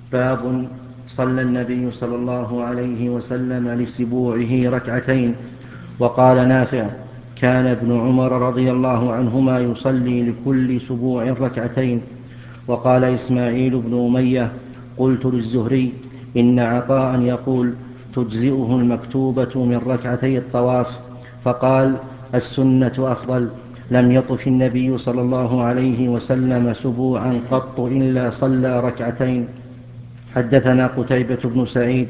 باب صلى النبي صلى الله عليه وسلم لسبوعه ركعتين. وقال نافع: كان ابن عمر رضي الله عنهما يصلي لكل سبوع ركعتين. وقال إسماعيل بن أمية: قلت للزهري: إن عطاء يقول تجزئه المكتوبة من ركعتي الطواف. فقال: السنة أفضل. لم يطف النبي صلى الله عليه وسلم سبوعا قط إلا صلى ركعتين. حدثنا قتيبة بن سعيد